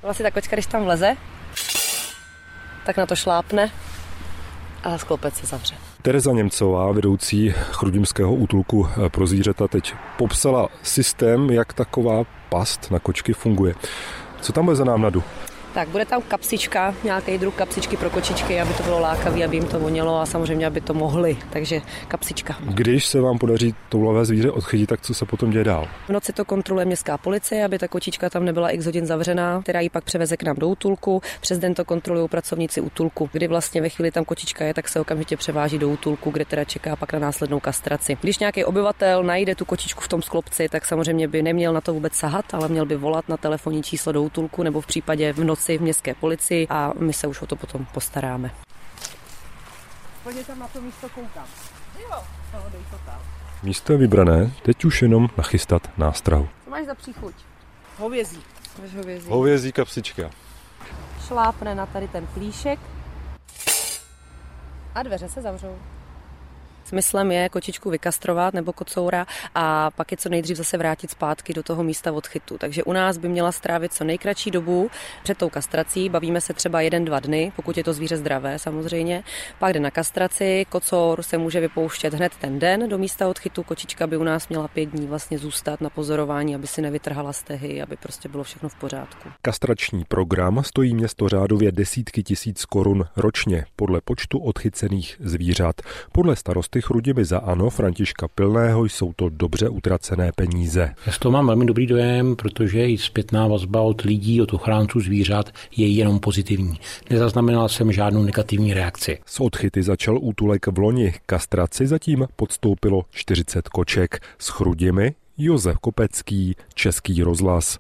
Vlastně ta kočka, když tam vleze, tak na to šlápne a sklopec se zavře. Tereza Němcová, vedoucí chrudimského útulku pro zvířata, teď popsala systém, jak taková past na kočky funguje. Co tam bude za námladu? Tak, bude tam kapsička, nějaký druh kapsičky pro kočičky, aby to bylo lákavé, aby jim to vonělo a samozřejmě, aby to mohli, takže kapsička. Když se vám podaří toulavé zvíře odchytit, tak co se potom děje dál? V noci to kontroluje městská policie, aby ta kočička tam nebyla x hodin zavřená, která ji pak převeze k nám do útulku. Přes den to kontrolují pracovníci útulku, kdy vlastně ve chvíli tam kočička je, tak se okamžitě převáží do útulku, kde teda čeká pak na následnou kastraci. Když nějaký obyvatel najde tu kočičku v tom sklopci, tak samozřejmě by neměl na to vůbec sahat, ale měl by volat na telefonní číslo do útulku nebo v případě v noci v městské policii a my se už o to potom postaráme. Pojď tam na to místo koukám. Jo, dej to tam. Místo je vybrané, teď už jenom nachystat nástrahu. Co máš za příchuť? Hovězí. Hovězí kapsička. Šlápne na tady ten plíšek a dveře se zavřou. Smyslem je kočičku vykastrovat nebo kocoura a pak je co nejdřív zase vrátit zpátky do toho místa odchytu. Takže u nás by měla strávit co nejkratší dobu před tou kastrací. Bavíme se třeba 1-2 dny, pokud je to zvíře zdravé samozřejmě. Pak jde na kastraci, kocour se může vypouštět hned ten den do místa odchytu. Kočička by u nás měla 5 dní vlastně zůstat na pozorování, aby si nevytrhala stehy, aby prostě bylo všechno v pořádku. Kastrační program stojí město řádově desítky tisíc korun ročně podle počtu odchycených zvířat. Podle starosty Chrudimi za ANO Františka Pilného jsou to dobře utracené peníze. Já z toho mám velmi dobrý dojem, protože i zpětná vazba od lidí, od ochránců zvířat je jenom pozitivní. Nezaznamenal jsem žádnou negativní reakci. S odchyty začal útulek v loni. Kastraci zatím podstoupilo 40 koček. S Chrudimi Josef Kopecký, Český rozhlas.